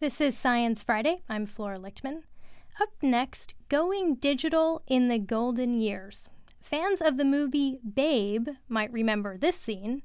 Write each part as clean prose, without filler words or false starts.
This is Science Friday. I'm Flora Lichtman. Up next, going digital in the golden years. Fans of the movie Babe might remember this scene.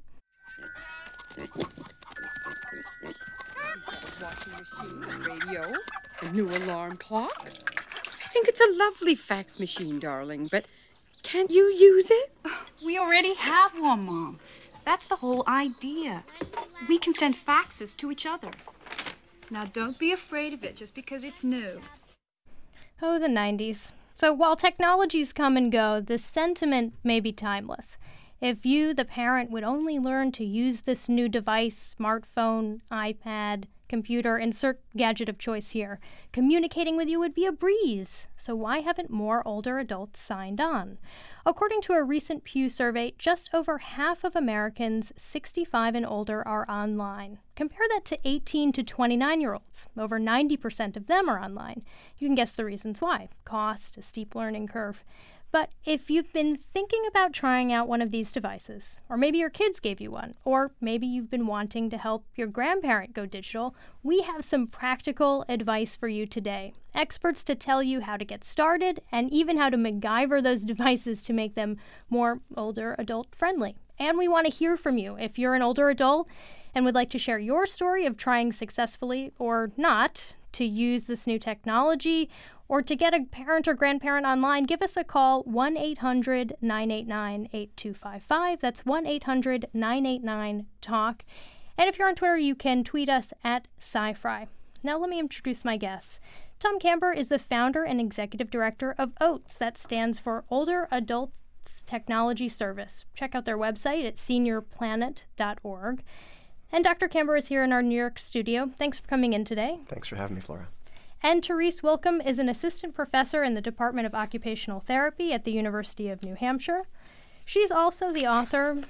Washing machine, radio, a new alarm clock. I think it's a lovely fax machine, darling, but can't you use it? We already have one, Mom. That's the whole idea. We can send faxes to each other. Now, don't be afraid of it just because it's new. Oh, the 90s. So while technologies come and go, the sentiment may be timeless. If you, the parent, would only learn to use this new device, smartphone, iPad, computer, insert gadget of choice here, communicating with you would be a breeze. So why haven't more older adults signed on? According to a recent Pew survey, just over half of Americans 65 and older are online. Compare that to 18 to 29-year-olds. Over 90% of them are online. You can guess the reasons why. Cost, a steep learning curve. But if you've been thinking about trying out one of these devices, or maybe your kids gave you one, or maybe you've been wanting to help your grandparent go digital, we have some practical advice for you today. Experts to tell you how to get started and even how to MacGyver those devices to make them more older adult friendly. And we want to hear from you. If you're an older adult and would like to share your story of trying successfully or not to use this new technology, or to get a parent or grandparent online, give us a call, 1-800-989-8255. That's 1-800-989-TALK. And if you're on Twitter, you can tweet us at SciFri. Now let me introduce my guests. Tom Camber is the founder and executive director of OATS. That stands for Older Adults Technology Service. Check out their website at seniorplanet.org. And Dr. Camber is here in our New York studio. Thanks for coming in today. Thanks for having me, Flora. And Therese Wilkham is an assistant professor in the Department of Occupational Therapy at the University of New Hampshire. She's also the author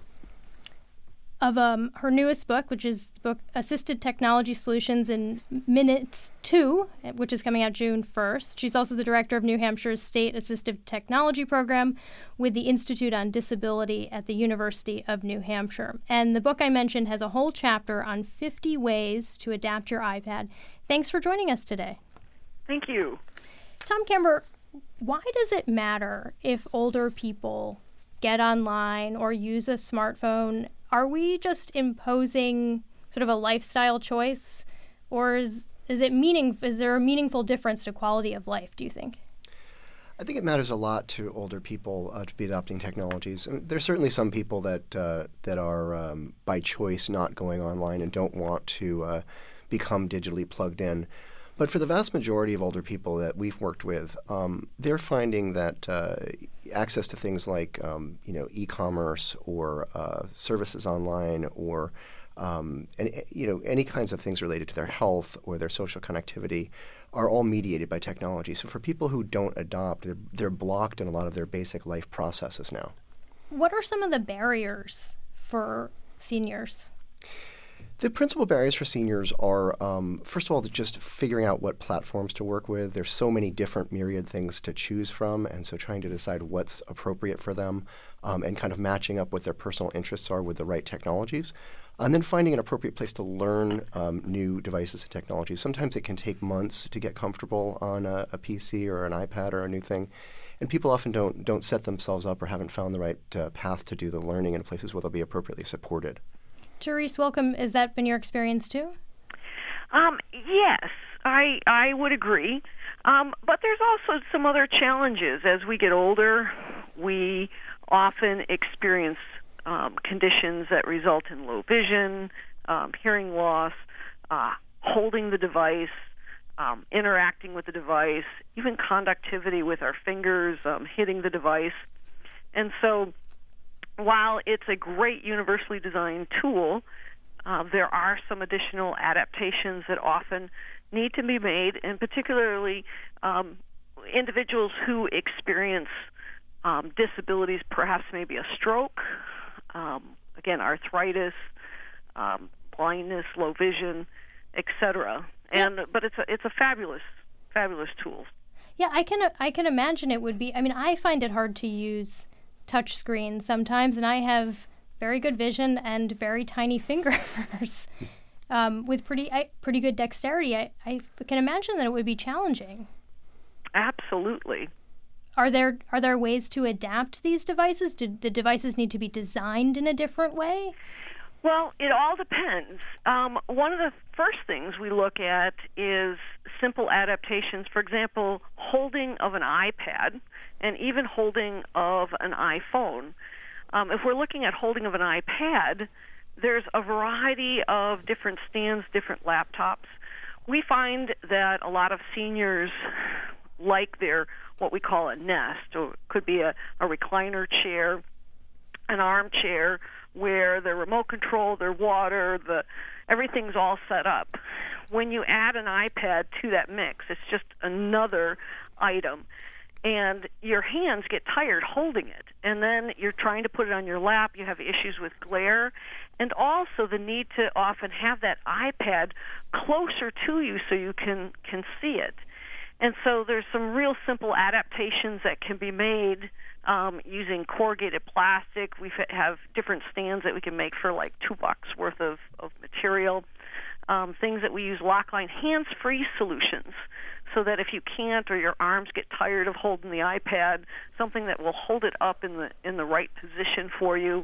of her newest book, which is the book Assisted Technology Solutions in Minutes 2, which is coming out June 1st. She's also the director of New Hampshire's State Assistive Technology Program with the Institute on Disability at the University of New Hampshire. And the book I mentioned has a whole chapter on 50 ways to adapt your iPad. Thanks for joining us today. Thank you. Tom Camber, why does it matter if older people get online or use a smartphone? Are we just imposing sort of a lifestyle choice, or is there a meaningful difference to quality of life, do you think? I think it matters a lot to older people to be adopting technologies. I mean, there's certainly some people that are by choice not going online and don't want to become digitally plugged in. But for the vast majority of older people that we've worked with, they're finding that access to things like e-commerce or services online or any kinds of things related to their health or their social connectivity are all mediated by technology. So for people who don't adopt, they're blocked in a lot of their basic life processes now. What are some of the barriers for seniors? The principal barriers for seniors are, first of all, just figuring out what platforms to work with. There's so many different myriad things to choose from, and so trying to decide what's appropriate for them and kind of matching up what their personal interests are with the right technologies. And then finding an appropriate place to learn new devices and technologies. Sometimes it can take months to get comfortable on a PC or an iPad or a new thing. And people often don't set themselves up or haven't found the right path to do the learning in places where they'll be appropriately supported. Therese Wilkham, has that been your experience too? Yes, I would agree. But there's also some other challenges. As we get older, we often experience conditions that result in low vision, hearing loss, holding the device, interacting with the device, even conductivity with our fingers, hitting the device. And so while it's a great universally designed tool, there are some additional adaptations that often need to be made, and particularly individuals who experience disabilities, perhaps maybe a stroke, again, arthritis, blindness, low vision, etc. But it's a fabulous tool. Yeah, I can imagine it would be. I mean, I find it hard to use touch screen sometimes, and I have very good vision and very tiny fingers. with pretty good dexterity, I can imagine that it would be challenging. Absolutely. Are there ways to adapt these devices? Do the devices need to be designed in a different way? Well, it all depends. One of the first things we look at is simple adaptations. For example, holding of an iPad and even holding of an iPhone. If we're looking at holding of an iPad, there's a variety of different stands, different laptops. We find that a lot of seniors like their what we call a Nest, or it could be a recliner chair, an armchair, where the remote control, their water, everything's all set up. When you add an iPad to that mix, it's just another item. And your hands get tired holding it. And then you're trying to put it on your lap. You have issues with glare. And also the need to often have that iPad closer to you so you can see it. And so there's some real simple adaptations that can be made using corrugated plastic. We have different stands that we can make for like $2 worth of material. Things that we use Lockline hands-free solutions, so that if you can't or your arms get tired of holding the iPad, something that will hold it up in the right position for you.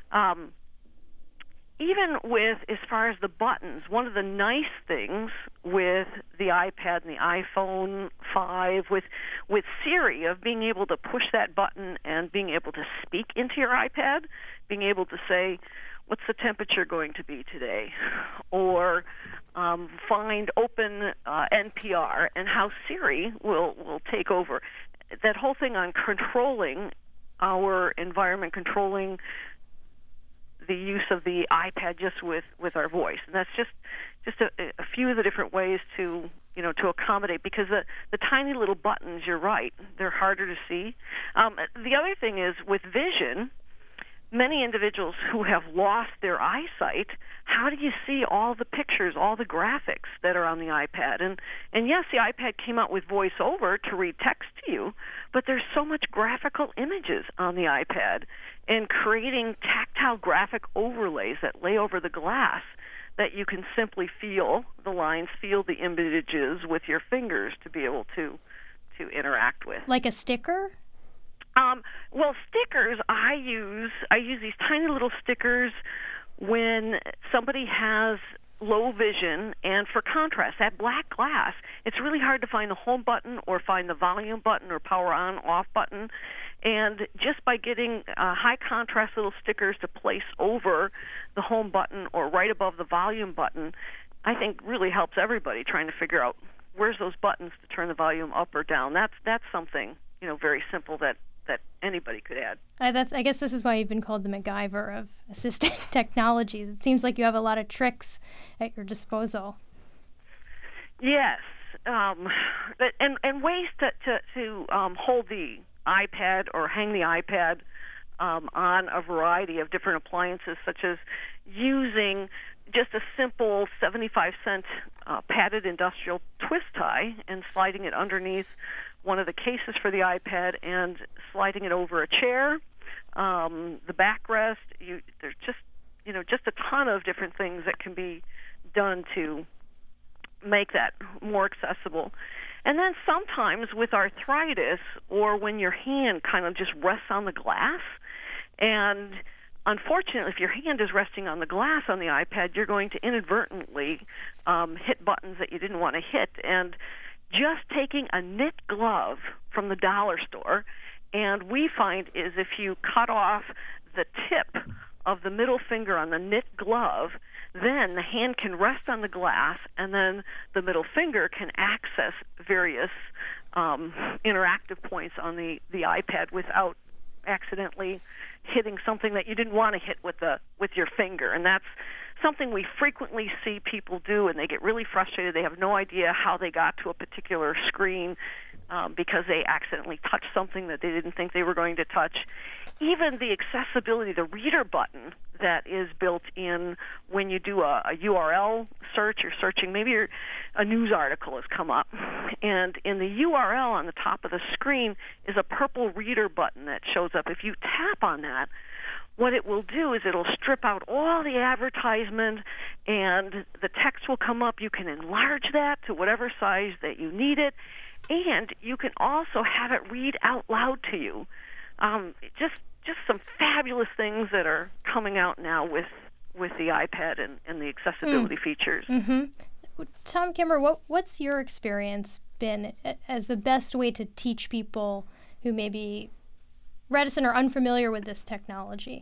Even with, as far as the buttons, one of the nice things with the iPad and the iPhone 5, with Siri, of being able to push that button and being able to speak into your iPad, being able to say, what's the temperature going to be today? Or find open NPR, and how Siri will take over. That whole thing on controlling our environment, controlling the use of the iPad just with our voice. And that's just a few of the different ways to accommodate, because the tiny little buttons, you're right, they're harder to see. The other thing is with vision, many individuals who have lost their eyesight, how do you see all the pictures, all the graphics that are on the iPad? And yes, the iPad came out with VoiceOver to read text to you, but there's so much graphical images on the iPad, and creating tactile graphic overlays that lay over the glass that you can simply feel the lines, feel the images with your fingers to be able to interact with. Like a sticker? Well, stickers, I use these tiny little stickers when somebody has low vision, and for contrast, that black glass, it's really hard to find the home button or find the volume button or power on off button. And just by getting high contrast little stickers to place over the home button or right above the volume button, I think really helps everybody trying to figure out where's those buttons to turn the volume up or down. That's something very simple that anybody could add. I guess this is why you've been called the MacGyver of assistive technologies. It seems like you have a lot of tricks at your disposal. Yes, and ways to hold the iPad or hang the iPad on a variety of different appliances, such as using just a simple 75-cent padded industrial twist tie and sliding it underneath one of the cases for the iPad and sliding it over a chair, the backrest. There's just a ton of different things that can be done to make that more accessible. And then sometimes with arthritis, or when your hand kind of just rests on the glass, and unfortunately, if your hand is resting on the glass on the iPad, you're going to inadvertently hit buttons that you didn't want to hit. And just taking a knit glove from the dollar store, and we find is if you cut off the tip of the middle finger on the knit glove, then the hand can rest on the glass, and then the middle finger can access various interactive points on the iPad without accidentally hitting something that you didn't want to hit with your finger. And that's something we frequently see people do, and they get really frustrated. They have no idea how they got to a particular screen because they accidentally touched something that they didn't think they were going to touch. Even the accessibility, the reader button that is built in when you do a URL search. You're searching, maybe a news article has come up, and in the URL on the top of the screen is a purple reader button that shows up. If you tap on that, what it will do is it'll strip out all the advertisement, and the text will come up. You can enlarge that to whatever size that you need it, and you can also have it read out loud to you. Just some fabulous things that are coming out now with the iPad and the accessibility features. Mm-hmm. Tom Kimmer, what's your experience been as the best way to teach people who may be reticent or unfamiliar with this technology?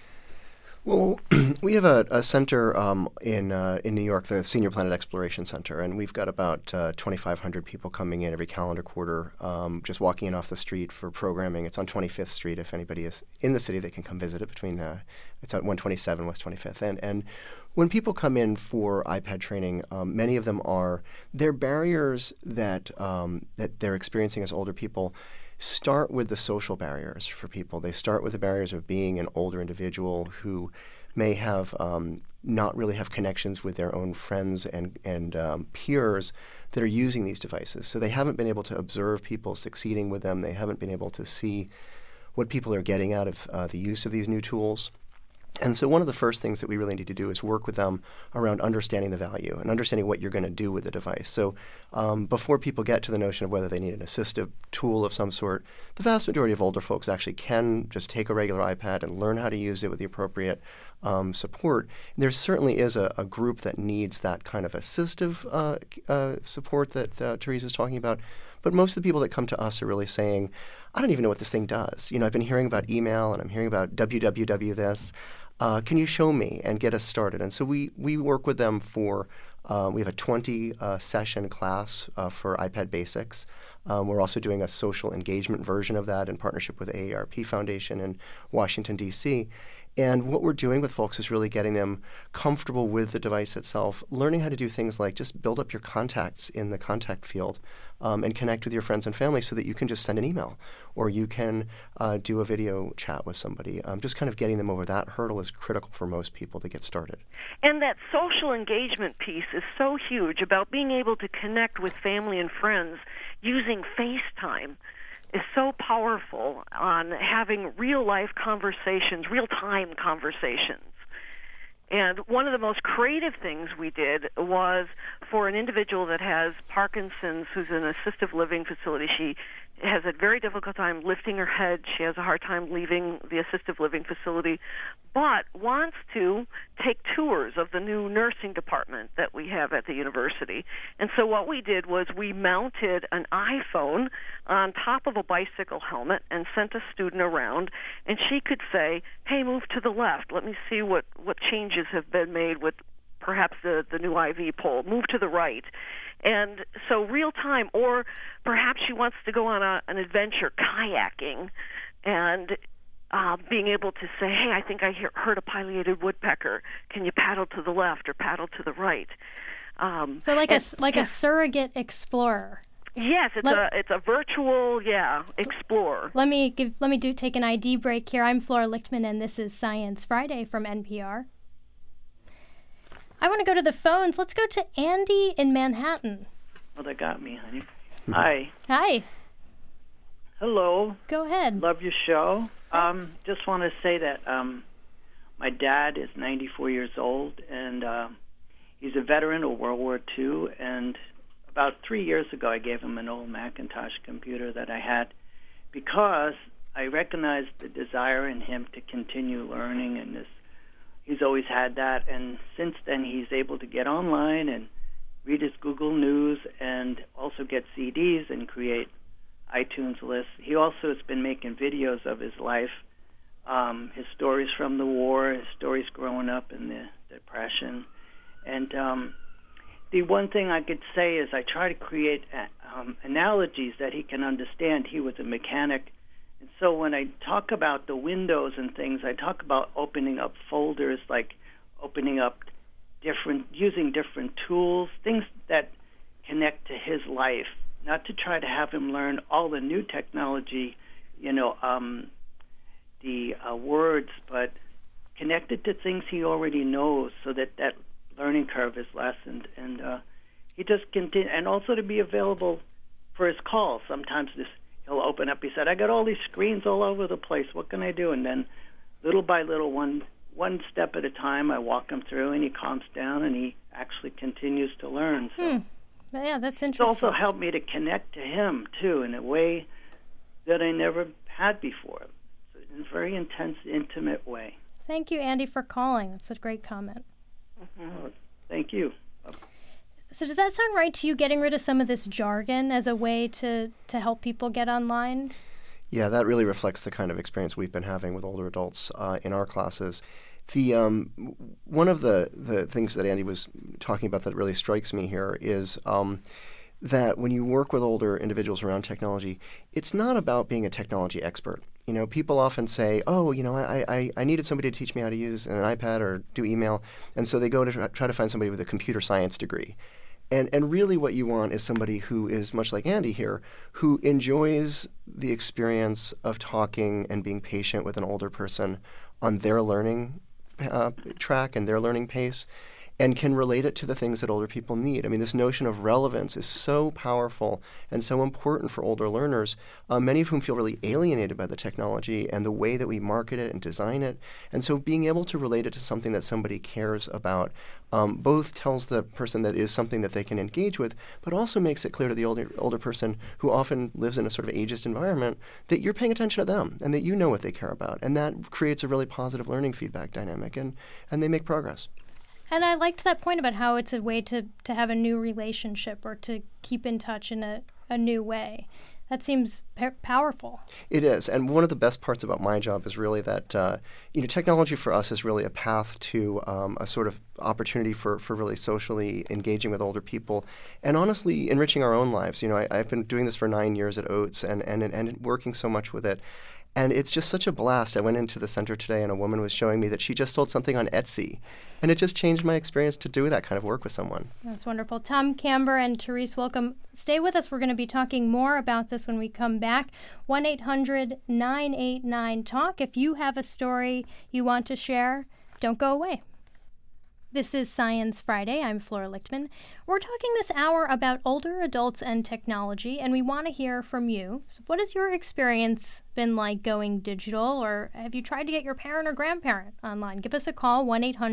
Well, we have a center in New York, the Senior Planet Exploration Center, and we've got about 2,500 people coming in every calendar quarter, just walking in off the street for programming. It's on 25th Street. If anybody is in the city, they can come visit it. It's at 127 West 25th. And when people come in for iPad training, many of them they're barriers that they're experiencing as older people start with the social barriers for people. They start with the barriers of being an older individual who may have not really have connections with their own friends and peers that are using these devices. So they haven't been able to observe people succeeding with them. They haven't been able to see what people are getting out of the use of these new tools. And so one of the first things that we really need to do is work with them around understanding the value and understanding what you're going to do with the device. So before people get to the notion of whether they need an assistive tool of some sort, the vast majority of older folks actually can just take a regular iPad and learn how to use it with the appropriate support. There certainly is a group that needs that kind of assistive support that Teresa's talking about. But most of the people that come to us are really saying, I don't even know what this thing does. I've been hearing about email and I'm hearing about www this. Can you show me and get us started? And so we work with them for, we have a 20-session class for iPad Basics. We're also doing a social engagement version of that in partnership with AARP Foundation in Washington, D.C. And what we're doing with folks is really getting them comfortable with the device itself, learning how to do things like just build up your contacts in the contact field and connect with your friends and family so that you can just send an email or you can do a video chat with somebody. Just kind of getting them over that hurdle is critical for most people to get started. And that social engagement piece is so huge about being able to connect with family and friends using FaceTime. Is so powerful on having real-life conversations, real-time conversations. And one of the most creative things we did was for an individual that has Parkinson's who's in an assisted living facility. She has a very difficult time lifting her head. She has a hard time leaving the assisted living facility, but wants to take tours of the new nursing department that we have at the university. And so what we did was we mounted an iPhone on top of a bicycle helmet and sent a student around, and she could say, hey, move to the left. Let me see what changes have been made with perhaps the new IV pole. Move to the right. And so real time, or perhaps she wants to go on an adventure kayaking and being able to say, hey, I think I heard a pileated woodpecker. Can you paddle to the left or paddle to the right? So like a surrogate explorer. Yes, it's a virtual explorer. Let me take an ID break here. I'm Flora Lichtman, and this is Science Friday from NPR. I want to go to the phones. Let's go to Andy in Manhattan. Well, that got me, honey. Hi. Hi. Hello. Go ahead. Love your show. Just want to say that my dad is 94 years old, and he's a veteran of World War II. And about 3 years ago, I gave him an old Macintosh computer that I had because I recognized the desire in him to continue learning, and he's always had that. And since then, he's able to get online and read his Google News and also get CDs and create iTunes lists. He also has been making videos of his life, his stories from the war, his stories growing up in the Depression. And the one thing I could say is I try to create analogies that he can understand. He was a mechanic. And so when I talk about the windows and things, I talk about opening up folders, like opening up using different tools, things that connect to his life, not to try to have him learn all the new technology, the words, but connected to things he already knows, so that that learning curve is lessened. And he just continue, and also to be available for his calls. Sometimes he'll open up. He said, "I got all these screens all over the place. What can I do?" And then, little by little, one step at a time, I walk him through, and he calms down, and he actually continues to learn. So yeah, that's it's interesting. also helped me to connect to him too in a way that I never had before, in a very intense, intimate way. Thank you, Andy, for calling. That's a great comment. Thank you. So does that sound right to you, getting rid of some of this jargon as a way to help people get online? Yeah, that really reflects the kind of experience we've been having with older adults in our classes. The one of the things that Andy was talking about that really strikes me here is that when you work with older individuals around technology, it's not about being a technology expert. You know, people often say, "Oh, you know, I needed somebody to teach me how to use an iPad or do email," and so they go to try to find somebody with a computer science degree. And really what you want is somebody who is much like Andy here, who enjoys the experience of talking and being patient with an older person on their learning track and their learning pace, and can relate it to the things that older people need. I mean, this notion of relevance is so powerful and so important for older learners, many of whom feel really alienated by the technology and the way that we market it and design it. And so being able to relate it to something that somebody cares about both tells the person that is something that they can engage with, but also makes it clear to the older person, who often lives in a sort of ageist environment, that you're paying attention to them and that you know what they care about. And that creates a really positive learning feedback dynamic, and they make progress. And I liked that point about how it's a way to have a new relationship or to keep in touch in a new way. That seems powerful. It is. And one of the best parts about my job is really that, technology for us is really a path to a sort of opportunity for really socially engaging with older people and honestly enriching our own lives. You know, I've been doing this for 9 years at Oates and working so much with it. And it's just such a blast. I went into the center today and a woman was showing me that she just sold something on Etsy. And it just changed my experience to do that kind of work with someone. That's wonderful. Tom Camber and Therese Welcome, stay with us. We're going to be talking more about this when we come back. 1-800-989-TALK. If you have a story you want to share, don't go away. This is Science Friday. I'm Flora Lichtman. We're talking this hour about older adults and technology, and we want to hear from you. So what has your experience been like going digital, or have you tried to get your parent or grandparent online? Give us a call,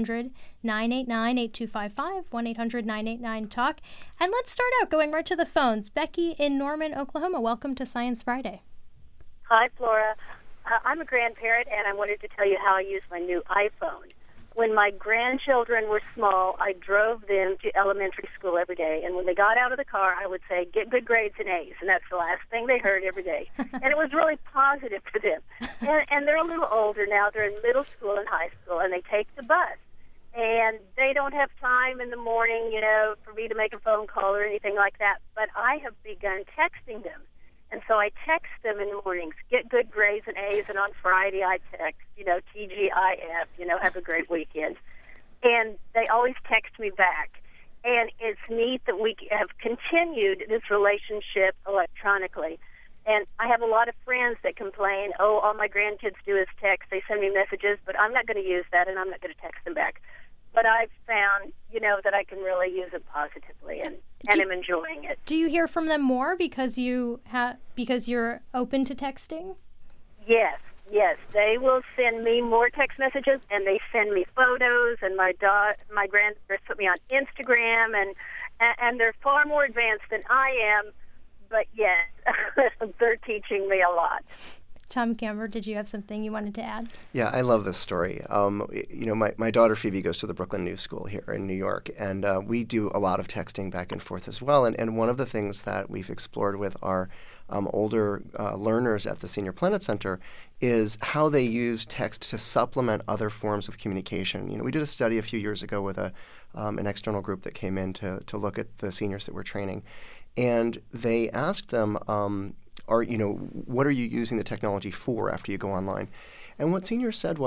1-800-989-8255, 1-800-989-TALK. And let's start out going right to the phones. Becky in Norman, Oklahoma, welcome to Science Friday. Hi, Flora. I'm a grandparent, and I wanted to tell you how I use my new iPhone. When my grandchildren were small, I drove them to elementary school every day. And when they got out of the car, I would say, "Get good grades and A's." And that's the last thing they heard every day. And it was really positive for them. And they're a little older now. They're in middle school and high school, and they take the bus. And they don't have time in the morning, for me to make a phone call or anything like that. But I have begun texting them. And so I text them in the mornings, "Get good grades and A's," and on Friday I text, TGIF, have a great weekend. And they always text me back. And it's neat that we have continued this relationship electronically. And I have a lot of friends that complain, all my grandkids do is text, they send me messages, but I'm not going to use that and I'm not going to text them back. But I've found, that I can really use it positively, and I'm enjoying it. Do you hear from them more because you're open to texting? Yes. They will send me more text messages, and they send me photos. And my grandparents put me on Instagram, and they're far more advanced than I am. But yes, they're teaching me a lot. Tom Camber, did you have something you wanted to add? Yeah, I love this story. My daughter Phoebe goes to the Brooklyn New School here in New York, and we do a lot of texting back and forth as well. And one of the things that we've explored with our older learners at the Senior Planet Center is how they use text to supplement other forms of communication. We did a study a few years ago with an external group that came in to look at the seniors that we're training, and they asked them, what are you using the technology for after you go online? And what seniors said was,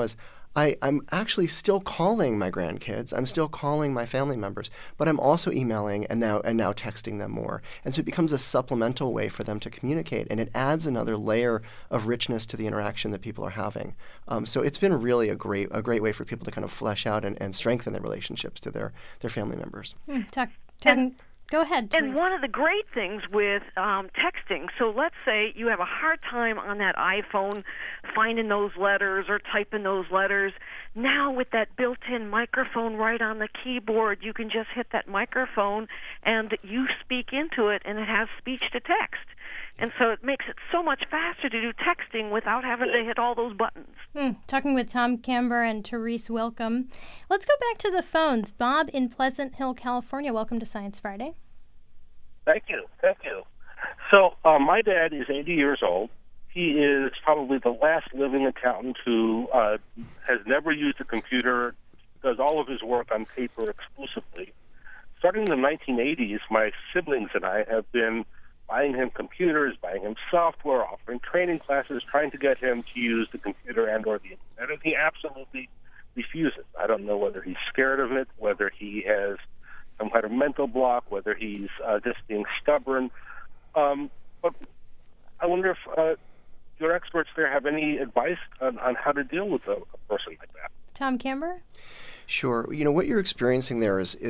I'm actually still calling my grandkids. I'm still calling my family members, but I'm also emailing and now texting them more. And so it becomes a supplemental way for them to communicate, and it adds another layer of richness to the interaction that people are having. So it's been really a great way for people to kind of flesh out and strengthen their relationships to their family members. Go ahead, Therese. And one of the great things with texting, so let's say you have a hard time on that iPhone finding those letters or typing those letters. Now with that built-in microphone right on the keyboard, you can just hit that microphone and you speak into it, and it has speech to text. And so it makes it so much faster to do texting without having to hit all those buttons. Talking with Tom Camber and Therese Welcome. Let's go back to the phones. Bob in Pleasant Hill, California. Welcome to Science Friday. Thank you. So my dad is 80 years old. He is probably the last living accountant who has never used a computer, does all of his work on paper exclusively. Starting in the 1980s, my siblings and I have been buying him computers, buying him software, offering training classes, trying to get him to use the computer and or the internet, and he absolutely refuses. I don't know whether he's scared of it, whether he has some kind of mental block, whether he's just being stubborn. But I wonder if your experts there have any advice on how to deal with a person like that. Tom Camber? Sure. What you're experiencing there is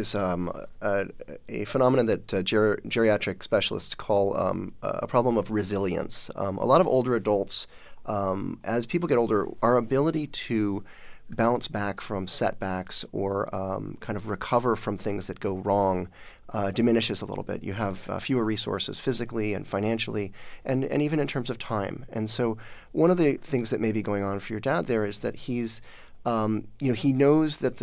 a phenomenon that geriatric specialists call a problem of resilience. A lot of older adults, as people get older, our ability to bounce back from setbacks or kind of recover from things that go wrong diminishes a little bit. You have fewer resources physically and financially and even in terms of time. And so one of the things that may be going on for your dad there is that he's he knows that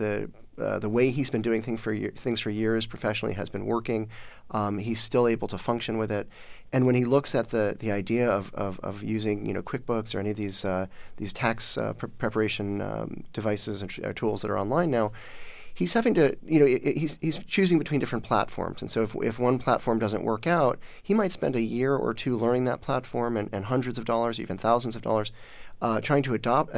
the way he's been doing things for years professionally has been working. He's still able to function with it, and when he looks at the idea of using QuickBooks or any of these tax preparation devices and tools that are online now, he's having to, he's choosing between different platforms. And so if one platform doesn't work out, he might spend a year or two learning that platform and hundreds of dollars, even thousands of dollars, trying to adapt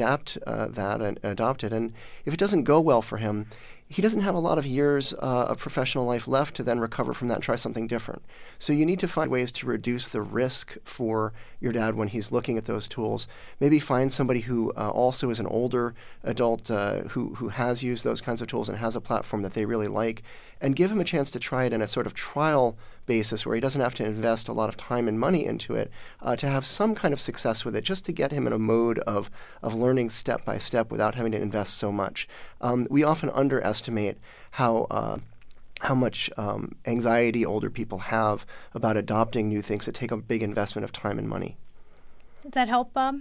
that and adopt it. And if it doesn't go well for him, he doesn't have a lot of years of professional life left to then recover from that and try something different. So you need to find ways to reduce the risk for your dad when he's looking at those tools. Maybe find somebody who also is an older adult who has used those kinds of tools and has a platform that they really like, and give him a chance to try it in a sort of trial basis where he doesn't have to invest a lot of time and money into it, to have some kind of success with it, just to get him in a mode of learning step by step without having to invest so much. We often underestimate how much anxiety older people have about adopting new things that take a big investment of time and money. Does that help, Bob?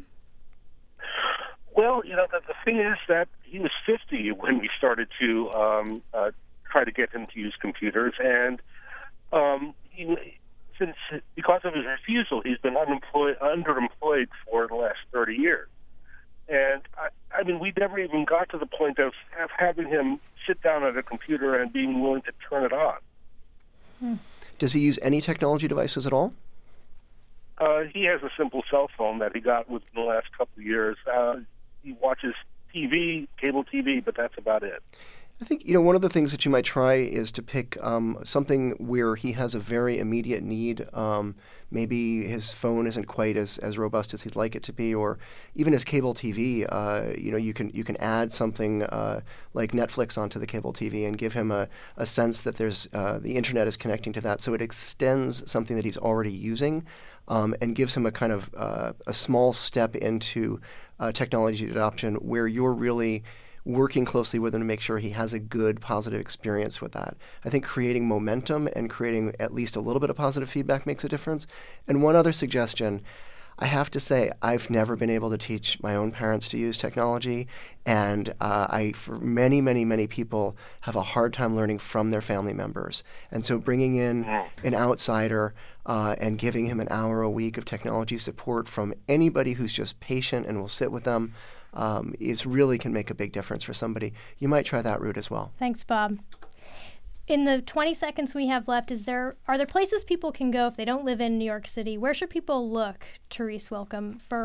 Well, the thing is that he was 50 when we started to try to get him to use computers, and because of his refusal, he's been underemployed for the last 30 years. And I mean, we never even got to the point of having him sit down at a computer and being willing to turn it on. Does he use any technology devices at all? He has a simple cell phone that he got within the last couple of years. He watches TV, cable TV, but that's about it. I think, one of the things that you might try is to pick something where he has a very immediate need. Maybe his phone isn't quite as robust as he'd like it to be, or even his cable TV. You can add something like Netflix onto the cable TV and give him a sense that there's the internet is connecting to that, so it extends something that he's already using, and gives him a kind of a small step into technology adoption where you're really working closely with him to make sure he has a good, positive experience with that. I think creating momentum and creating at least a little bit of positive feedback makes a difference. And one other suggestion, I have to say, I've never been able to teach my own parents to use technology, and for many, many, many people, have a hard time learning from their family members. And so bringing in an outsider and giving him an hour a week of technology support from anybody who's just patient and will sit with them really can make a big difference for somebody. You might try that route as well. Thanks, Bob. In the 20 seconds we have left, are there places people can go if they don't live in New York City? Where should people look, Therese Welcome, for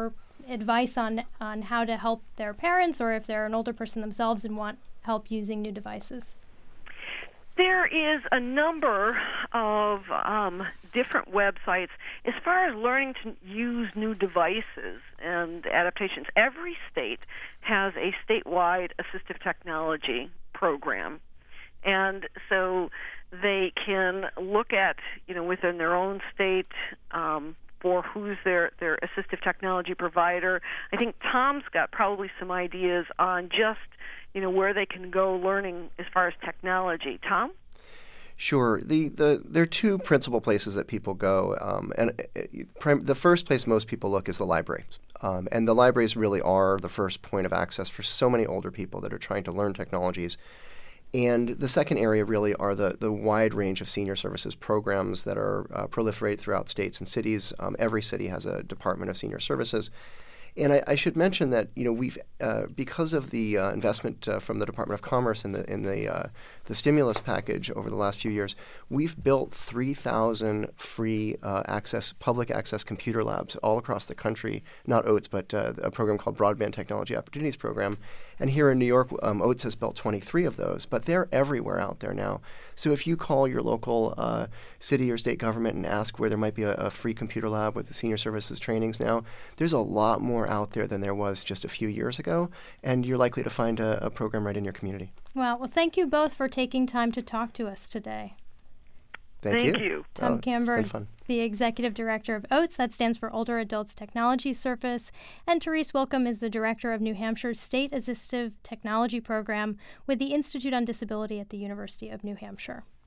advice on how to help their parents, or if they're an older person themselves and want help using new devices? There is a number of different websites as far as learning to use new devices and adaptations. Every state has a statewide assistive technology program, and so they can look at, within their own state for who's their assistive technology provider. I think Tom's got probably some ideas on just where they can go learning as far as technology. Tom? Sure. There are two principal places that people go, the first place most people look is the library. And the libraries really are the first point of access for so many older people that are trying to learn technologies. And the second area really are the wide range of senior services programs that are proliferate throughout states and cities. Every city has a Department of Senior Services. And I should mention that we've because of the investment from the Department of Commerce in the stimulus package over the last few years, we've built 3,000 free public access computer labs all across the country. Not OATS, but a program called Broadband Technology Opportunities Program. And here in New York, OATS has built 23 of those, but they're everywhere out there now. So if you call your local city or state government and ask where there might be a free computer lab with the senior services trainings now, there's a lot more out there than there was just a few years ago, and you're likely to find a program right in your community. Well, thank you both for taking time to talk to us today. Thank you. Tom Camber, the Executive Director of OATS, that stands for Older Adults Technology Service, and Therese Wilkham is the Director of New Hampshire's State Assistive Technology Program with the Institute on Disability at the University of New Hampshire.